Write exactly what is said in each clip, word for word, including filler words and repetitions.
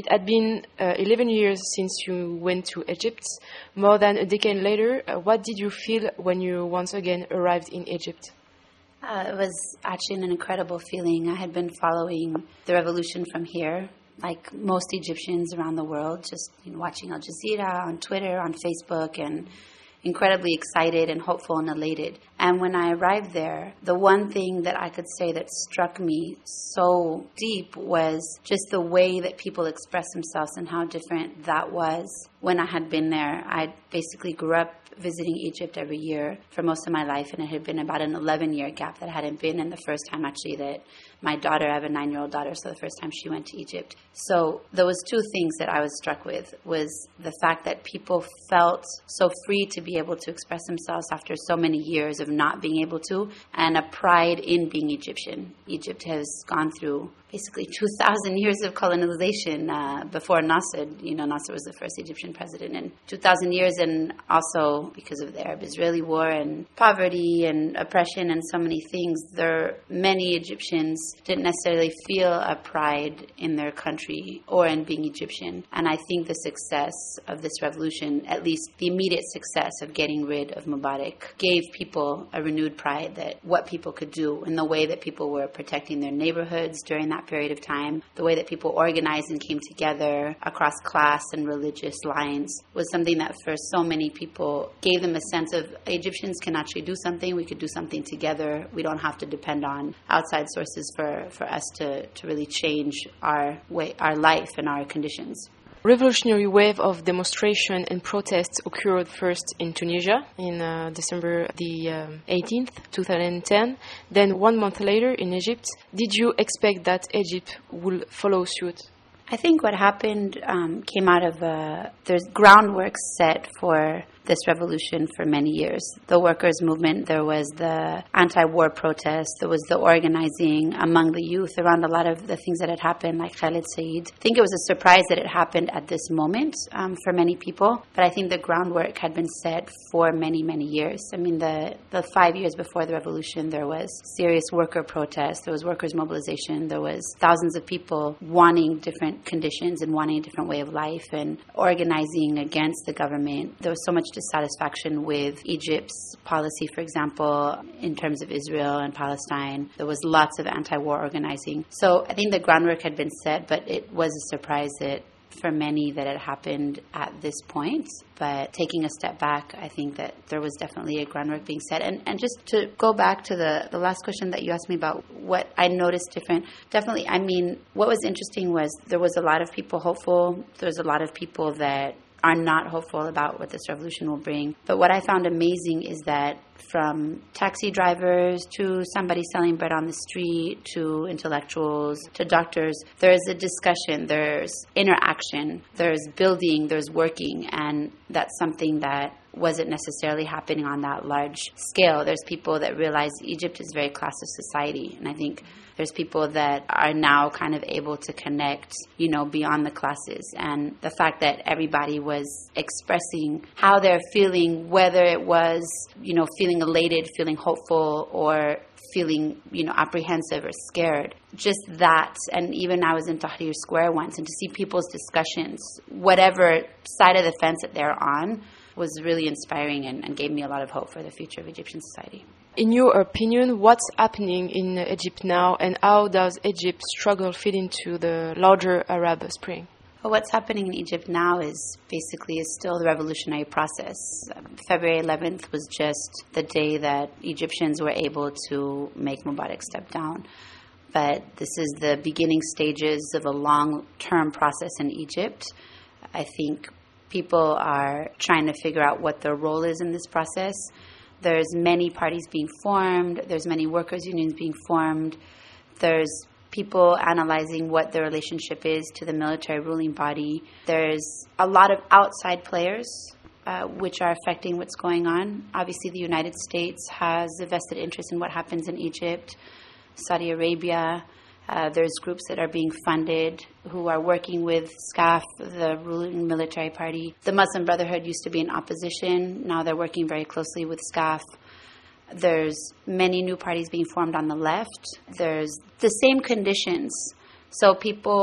It had been uh, eleven years since you went to Egypt. More than a decade later, uh, what did you feel when you once again arrived in Egypt? Uh, it was actually an incredible feeling. I had been following the revolution from here, like most Egyptians around the world, just you know, watching Al Jazeera on Twitter, on Facebook, and incredibly excited and hopeful and elated. And when I arrived there, the one thing that I could say that struck me so deep was just the way that people express themselves and how different that was when I had been there. I basically grew up visiting Egypt every year for most of my life, and it had been about an eleven-year gap that I hadn't been, and the first time actually that my daughter, I have a nine-year-old daughter, so the first time she went to Egypt. So there was two things that I was struck with, was the fact that people felt so free to be able to express themselves after so many years of not being able to, and a pride in being Egyptian. Egypt has gone through basically two thousand years of colonization uh, before Nasser. You know, Nasser was the first Egyptian president, and two thousand years, and also because of the Arab-Israeli war and poverty and oppression and so many things, there many Egyptians didn't necessarily feel a pride in their country or in being Egyptian. And I think the success of this revolution, at least the immediate success of getting rid of Mubarak, gave people a renewed pride that what people could do, and the way that people were protecting their neighborhoods during that period of time, the way that people organized and came together across class and religious lines, was something that for so many people gave them a sense of Egyptians can actually do something, we could do something together, we don't have to depend on outside sources for, for us to, to really change our way, our life and our conditions. Revolutionary wave of demonstration and protests occurred first in Tunisia in uh, December the um, eighteenth, twenty ten. Then one month later in Egypt. Did you expect that Egypt would follow suit? I think what happened um, came out of uh, there's groundwork set for this revolution for many years. The workers' movement, there was the anti-war protest, there was the organizing among the youth around a lot of the things that had happened, like Khaled Said. I think it was a surprise that it happened at this moment um, for many people, but I think the groundwork had been set for many, many years. I mean, the, the five years before the revolution, there was serious worker protest, there was workers' mobilization, there was thousands of people wanting different conditions and wanting a different way of life and organizing against the government. There was so much dissatisfaction with Egypt's policy, for example, in terms of Israel and Palestine. There was lots of anti-war organizing. So I think the groundwork had been set, but it was a surprise that for many that it happened at this point. But taking a step back, I think that there was definitely a groundwork being set. And and just to go back to the, the last question that you asked me about what I noticed different, definitely, I mean, what was interesting was there was a lot of people hopeful. There was a lot of people that are not hopeful about what this revolution will bring. But what I found amazing is that from taxi drivers to somebody selling bread on the street to intellectuals to doctors, there's a discussion, there's interaction, there's building, there's working, and that's something that wasn't necessarily happening on that large scale. There's people that realize Egypt is a very classist society, and I think there's people that are now kind of able to connect, you know, beyond the classes. And the fact that everybody was expressing how they're feeling, whether it was, you know, feeling elated, feeling hopeful, or feeling, you know, apprehensive or scared. Just that. And even I was in Tahrir Square once, and to see people's discussions, whatever side of the fence that they're on, was really inspiring and, and gave me a lot of hope for the future of Egyptian society. In your opinion, what's happening in Egypt now, and how does Egypt's struggle fit into the larger Arab Spring? Well, what's happening in Egypt now is basically is still the revolutionary process. Um, February eleventh was just the day that Egyptians were able to make Mubarak step down. But this is the beginning stages of a long-term process in Egypt. I think people are trying to figure out what their role is in this process. There's many parties being formed. There's many workers' unions being formed. There's people analyzing what their relationship is to the military ruling body. There's a lot of outside players uh, which are affecting what's going on. Obviously, the United States has a vested interest in what happens in Egypt. Saudi Arabia. Uh, there's groups that are being funded who are working with S C A F, the ruling military party. The Muslim Brotherhood used to be in opposition. Now they're working very closely with S C A F. There's many new parties being formed on the left. There's the same conditions. So people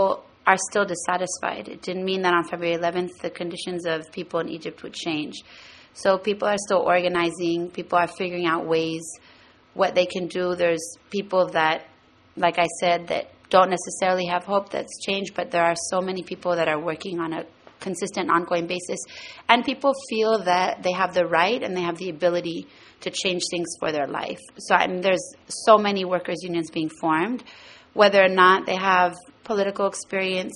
are still dissatisfied. It didn't mean that on February eleventh the conditions of people in Egypt would change. So people are still organizing. People are figuring out ways, what they can do. There's people that, like I said, that don't necessarily have hope that's changed, but there are so many people that are working on a consistent, ongoing basis. And people feel that they have the right and they have the ability to change things for their life. So I mean, there's so many workers' unions being formed. Whether or not they have political experience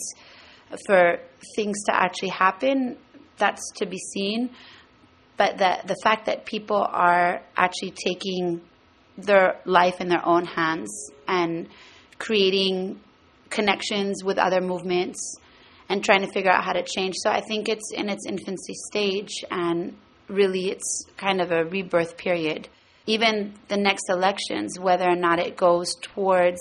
for things to actually happen, that's to be seen. But the, the fact that people are actually taking their life in their own hands and creating connections with other movements and trying to figure out how to change. So I think it's in its infancy stage, and really it's kind of a rebirth period. Even the next elections, whether or not it goes towards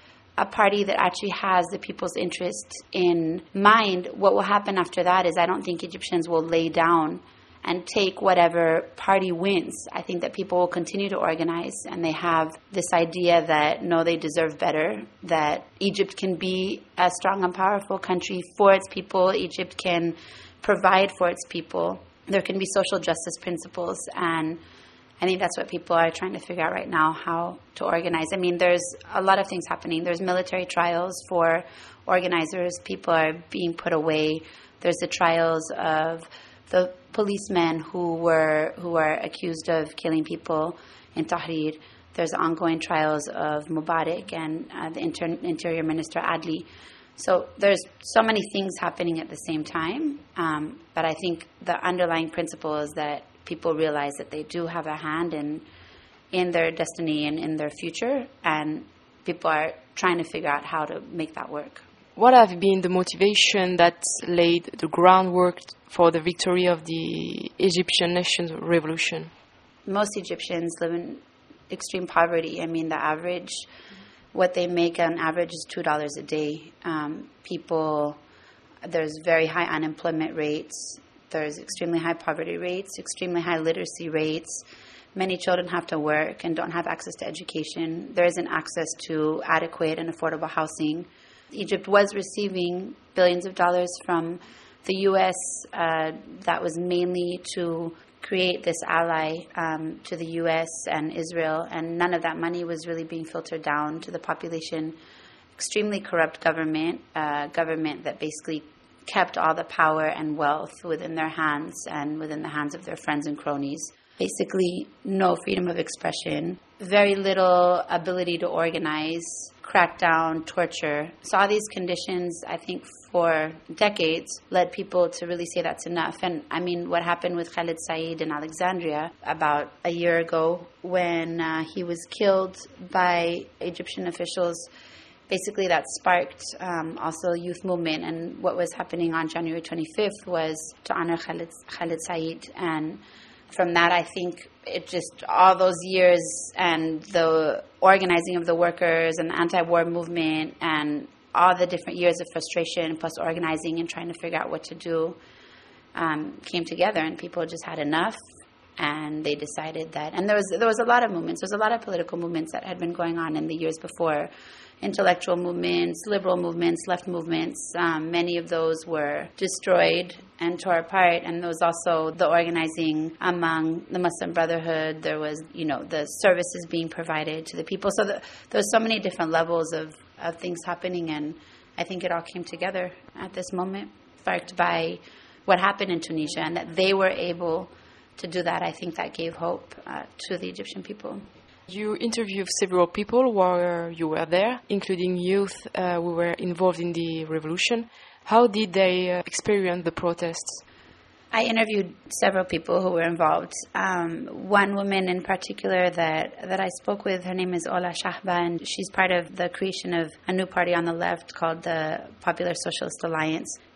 a party that actually has the people's interest in mind, what will happen after that is I don't think Egyptians will lay down and take whatever party wins. I think that people will continue to organize, and they have this idea that, no, they deserve better, that Egypt can be a strong and powerful country for its people. Egypt can provide for its people. There can be social justice principles, and I think that's what people are trying to figure out right now, how to organize. I mean, there's a lot of things happening. There's military trials for organizers. People are being put away. There's the trials of the policemen who were who are accused of killing people in Tahrir. There's ongoing trials of Mubarak and uh, the Inter- Interior Minister Adli. So there's so many things happening at the same time. Um, but I think the underlying principle is that people realize that they do have a hand in in their destiny and in their future, and people are trying to figure out how to make that work. What have been the motivation that laid the groundwork for the victory of the Egyptian national revolution? Most Egyptians live in extreme poverty. I mean, the average, what they make on average is two dollars a day. Um, people, there's very high unemployment rates. There's extremely high poverty rates, extremely high literacy rates. Many children have to work and don't have access to education. There isn't access to adequate and affordable housing. Egypt was receiving billions of dollars from the U S. Uh, that was mainly to create this ally um, to the U S and Israel, and none of that money was really being filtered down to the population. Extremely corrupt government, uh, government that basically kept all the power and wealth within their hands and within the hands of their friends and cronies. Basically, no freedom of expression, very little ability to organize, crackdown, torture. So all these conditions, I think, for decades led people to really say that's enough. And I mean, what happened with Khalid Said in Alexandria about a year ago when uh, he was killed by Egyptian officials, basically that sparked um, also a youth movement. And what was happening on January twenty-fifth was to honor Khalid, Khalid Said. And from that, I think it just, all those years and the organizing of the workers and the anti-war movement and all the different years of frustration plus organizing and trying to figure out what to do um, came together, and people just had enough. And they decided that, and there was there was a lot of movements. There was a lot of political movements that had been going on in the years before, intellectual movements, liberal movements, left movements. Um, many of those were destroyed and tore apart. And there was also the organizing among the Muslim Brotherhood. There was, you know, the services being provided to the people. So the, there was so many different levels of, of things happening, and I think it all came together at this moment, sparked by what happened in Tunisia, and that they were able to do that. I think that gave hope uh, to the Egyptian people. You interviewed several people while you were there, including youth uh, who were involved in the revolution. How did they uh, experience the protests? I interviewed several people who were involved. Um, one woman in particular that, that I spoke with, her name is Ola Shahba, and she's part of the creation of a new party on the left called the Popular Socialist Alliance.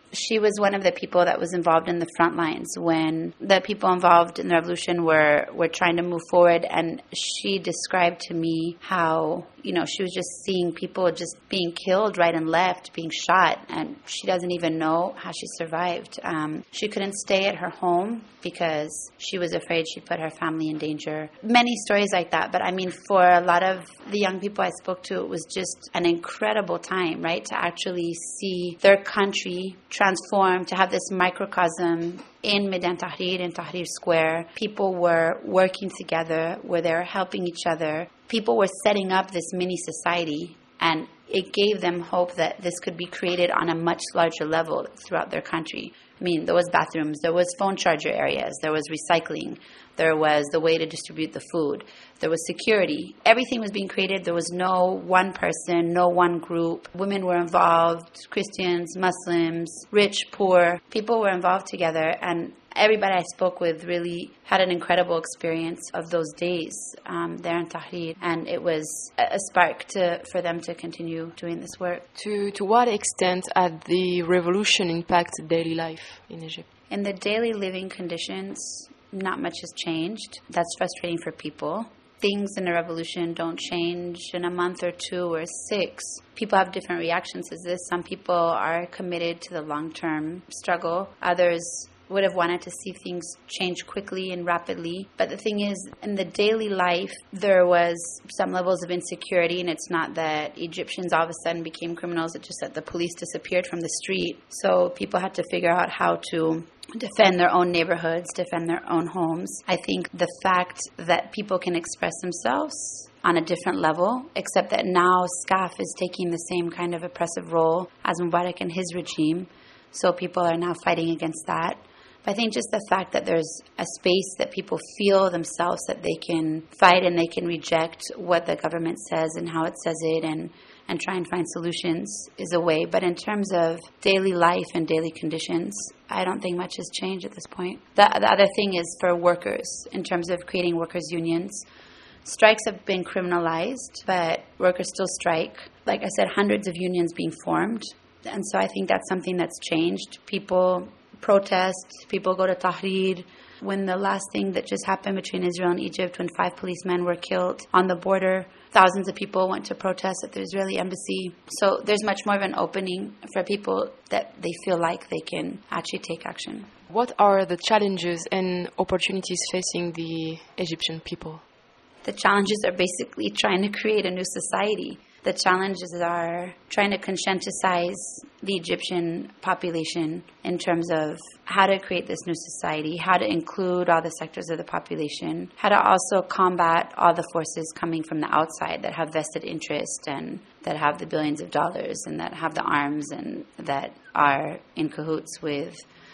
She was one of the people that was involved in the front lines when the people involved in the revolution were, were trying to move forward. And she described to me how, you know, she was just seeing people just being killed right and left, being shot, and she doesn't even know how she survived. Um, she couldn't stay at her home because she was afraid she'd put her family in danger. Many stories like that. But I mean, for a lot of the young people I spoke to, it was just an incredible time, right? To actually see their country transform, to have this microcosm in Meydan Tahrir, in Tahrir Square. People were working together, where they were helping each other. People were setting up this mini society, and it gave them hope that this could be created on a much larger level throughout their country. I mean, there was bathrooms, there was phone charger areas, there was recycling, there was the way to distribute the food, there was security. Everything was being created. There was no one person, no one group. Women were involved, Christians, Muslims, rich, poor. People were involved together, and everybody I spoke with really had an incredible experience of those days um, there in Tahrir, and it was a spark to for them to continue doing this work. To to what extent had the revolution impacted daily life in Egypt? In the daily living conditions, not much has changed. That's frustrating for people. Things in a revolution don't change in a month or two or six. People have different reactions to this. Some people are committed to the long-term struggle. Others would have wanted to see things change quickly and rapidly. But the thing is, in the daily life, there was some levels of insecurity, and it's not that Egyptians all of a sudden became criminals, it's just that the police disappeared from the street. So people had to figure out how to defend their own neighborhoods, defend their own homes. I think the fact that people can express themselves on a different level, except that now SCAF is taking the same kind of oppressive role as Mubarak and his regime. So people are now fighting against that. But I think just the fact that there's a space that people feel themselves that they can fight and they can reject what the government says and how it says it, and, and try and find solutions is a way. But in terms of daily life and daily conditions, I don't think much has changed at this point. The, the other thing is for workers, in terms of creating workers' unions. Strikes have been criminalized, but workers still strike. Like I said, hundreds of unions being formed. And so I think that's something that's changed. People protest, people go to Tahrir. When the last thing that just happened between Israel and Egypt, when five policemen were killed on the border, thousands of people went to protest at the Israeli embassy. So there's much more of an opening for people that they feel like they can actually take action. What are the challenges and opportunities facing the Egyptian people? The challenges are basically trying to create a new society. The challenges are trying to conscientize the Egyptian population in terms of how to create this new society, how to include all the sectors of the population, how to also combat all the forces coming from the outside that have vested interest and that have the billions of dollars and that have the arms and that are in cahoots with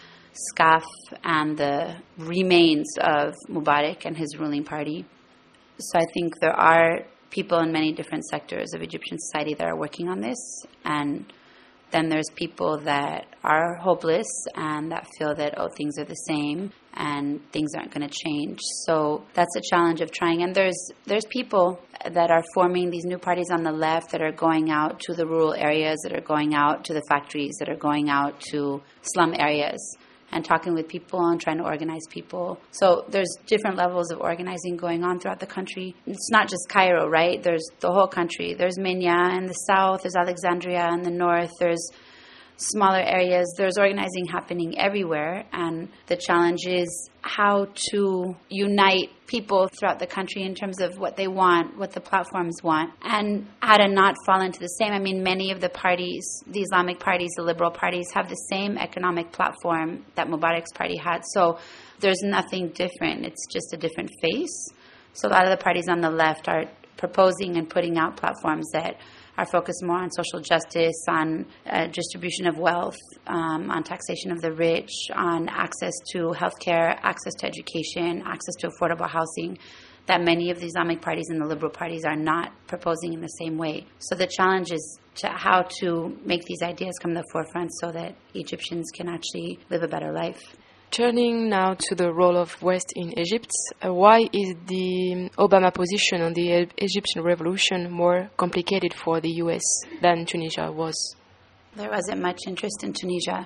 SCAF and the remains of Mubarak and his ruling party. So I think there are people in many different sectors of Egyptian society that are working on this, and then there's people that are hopeless and that feel that, oh, things are the same and things aren't going to change. So that's a challenge of trying. And there's there's people that are forming these new parties on the left that are going out to the rural areas, that are going out to the factories, that are going out to slum areas and talking with people and trying to organize people. So there's different levels of organizing going on throughout the country. It's not just Cairo, right? There's the whole country. There's Minya in the south, there's Alexandria in the north, there's smaller areas. There's organizing happening everywhere, and the challenge is how to unite people throughout the country in terms of what they want, what the platforms want, and how to not fall into the same. I mean, many of the parties, the Islamic parties, the liberal parties, have the same economic platform that Mubarak's party had. So there's nothing different. It's just a different face. So a lot of the parties on the left are proposing and putting out platforms that are focused more on social justice, on uh, distribution of wealth, um, on taxation of the rich, on access to healthcare, access to education, access to affordable housing, that many of the Islamic parties and the liberal parties are not proposing in the same way. So the challenge is to how to make these ideas come to the forefront so that Egyptians can actually live a better life. Turning now to the role of West in Egypt, uh, why is the Obama position on the e- Egyptian revolution more complicated for the U S than Tunisia was? There wasn't much interest in Tunisia.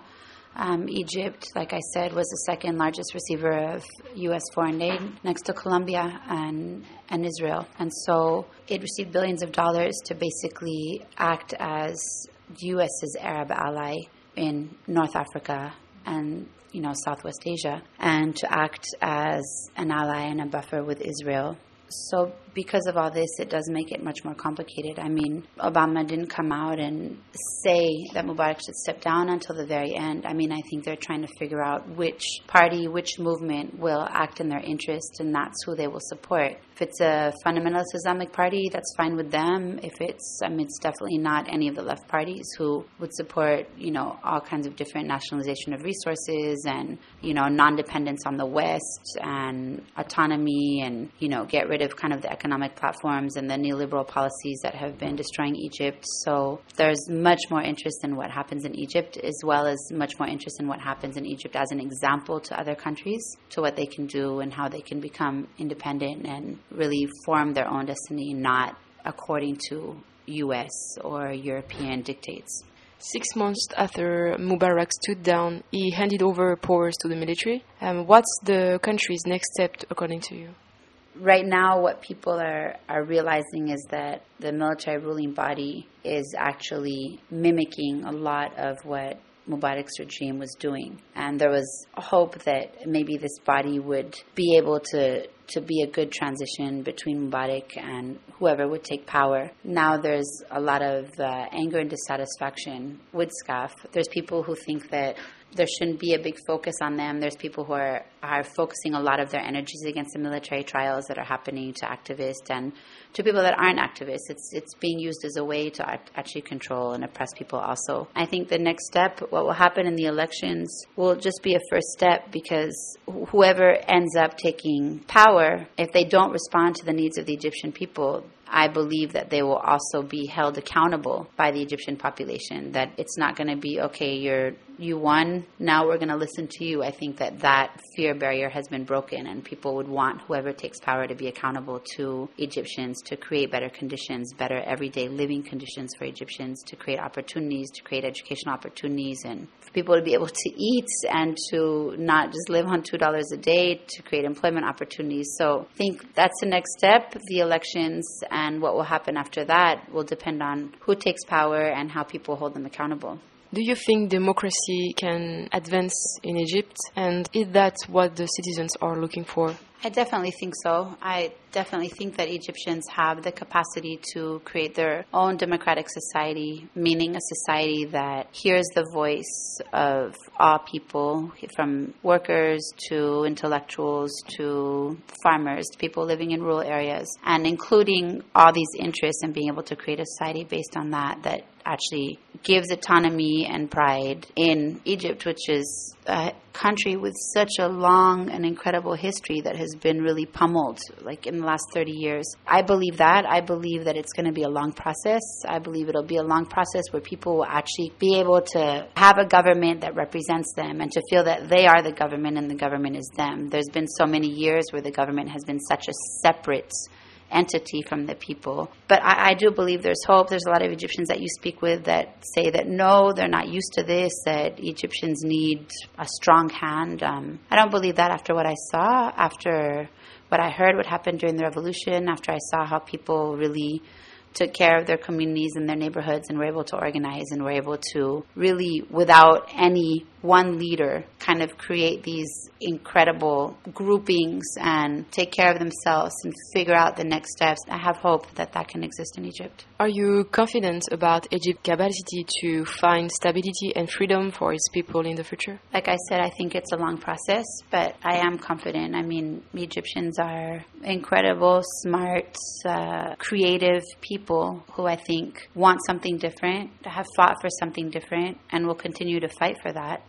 Um, Egypt, like I said, was the second largest receiver of U S foreign aid next to Colombia and, and Israel. And so it received billions of dollars to basically act as U.S.'s Arab ally in North Africa and, you know, Southwest Asia, and to act as an ally and a buffer with Israel. So because of all this, it does make it much more complicated. I mean, Obama didn't come out and say that Mubarak should step down until the very end. I mean, I think they're trying to figure out which party, which movement will act in their interest, and that's who they will support. If it's a fundamentalist Islamic party, that's fine with them. If it's, I mean, it's definitely not any of the left parties who would support, you know, all kinds of different nationalization of resources and, you know, non-dependence on the West and autonomy and, you know, get rid of kind of the economic platforms and the neoliberal policies that have been destroying Egypt. So there's much more interest in what happens in Egypt, as well as much more interest in what happens in Egypt as an example to other countries, to what they can do and how they can become independent and really form their own destiny, not according to U S or European dictates. Six months after Mubarak stood down, he handed over powers to the military. Um, what's the country's next step, according to you? Right now, what people are, are realizing is that the military ruling body is actually mimicking a lot of what Mubarak's regime was doing. And there was hope that maybe this body would be able to, to be a good transition between Mubarak and whoever would take power. Now there's a lot of uh, anger and dissatisfaction with S C A F. There's people who think that there shouldn't be a big focus on them. There's people who are, are focusing a lot of their energies against the military trials that are happening to activists and to people that aren't activists. It's it's being used as a way to act, actually control and oppress people also. I think the next step, what will happen in the elections, will just be a first step, because whoever ends up taking power, if they don't respond to the needs of the Egyptian people, I believe that they will also be held accountable by the Egyptian population, that it's not going to be, okay, you're, you won, now we're going to listen to you. I think that that fear barrier has been broken, and people would want whoever takes power to be accountable to Egyptians, to create better conditions, better everyday living conditions for Egyptians, to create opportunities, to create educational opportunities, and for people to be able to eat and to not just live on two dollars a day, to create employment opportunities. So I think that's the next step, the elections. And what will happen after that will depend on who takes power and how people hold them accountable. Do you think democracy can advance in Egypt? And is that what the citizens are looking for? I definitely think so. I definitely think that Egyptians have the capacity to create their own democratic society, meaning a society that hears the voice of all people, from workers to intellectuals to farmers, to people living in rural areas, and including all these interests and being able to create a society based on that, that actually gives autonomy and pride in Egypt, which is a country with such a long and incredible history that has been really pummeled, like in the last thirty years. I believe that. I believe that it's going to be a long process. I believe it'll be a long process where people will actually be able to have a government that represents them and to feel that they are the government and the government is them. There's been so many years where the government has been such a separate entity from the people. But I, I do believe there's hope. There's a lot of Egyptians that you speak with that say that no, they're not used to this, that Egyptians need a strong hand. Um, I don't believe that after what I saw, after what I heard, what happened during the revolution, after I saw how people really took care of their communities and their neighborhoods and were able to organize and were able to really, without any one leader, kind of create these incredible groupings and take care of themselves and figure out the next steps. I have hope that that can exist in Egypt. Are you confident about Egypt's capacity to find stability and freedom for its people in the future? Like I said, I think it's a long process, but I am confident. I mean, Egyptians are incredible, smart, uh, creative people who I think want something different, have fought for something different, and will continue to fight for that.